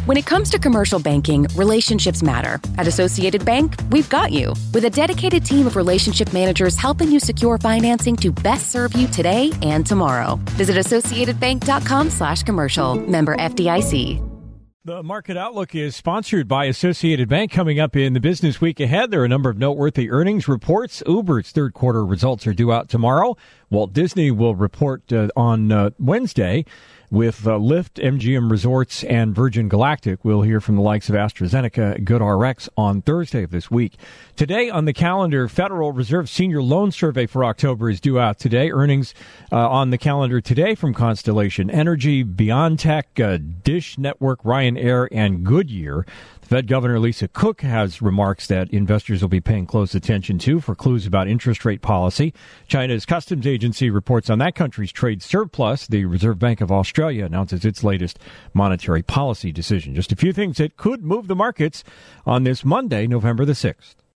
When it comes to commercial banking, relationships matter. At Associated Bank, we've got you. With a dedicated team of relationship managers helping you secure financing to best serve you today and tomorrow. Visit associatedbank.com/commercial. Member FDIC. The Market Outlook is sponsored by Associated Bank. Coming up in the business week ahead, there are a number of noteworthy earnings reports. Uber's third quarter results are due out tomorrow. Walt Disney will report on Wednesday. With Lyft, MGM Resorts, and Virgin Galactic, we'll hear from the likes of AstraZeneca, GoodRx on Thursday of this week. Today on the calendar, Federal Reserve Senior Loan Survey for October is due out today. Earnings on the calendar today from Constellation Energy, BeyondTech, Dish Network, Ryanair, and Goodyear. Fed Governor Lisa Cook has remarks that investors will be paying close attention to for clues about interest rate policy. China's customs agency reports on that country's trade surplus. The Reserve Bank of Australia announces its latest monetary policy decision. Just a few things that could move the markets on this Monday, November the 6th.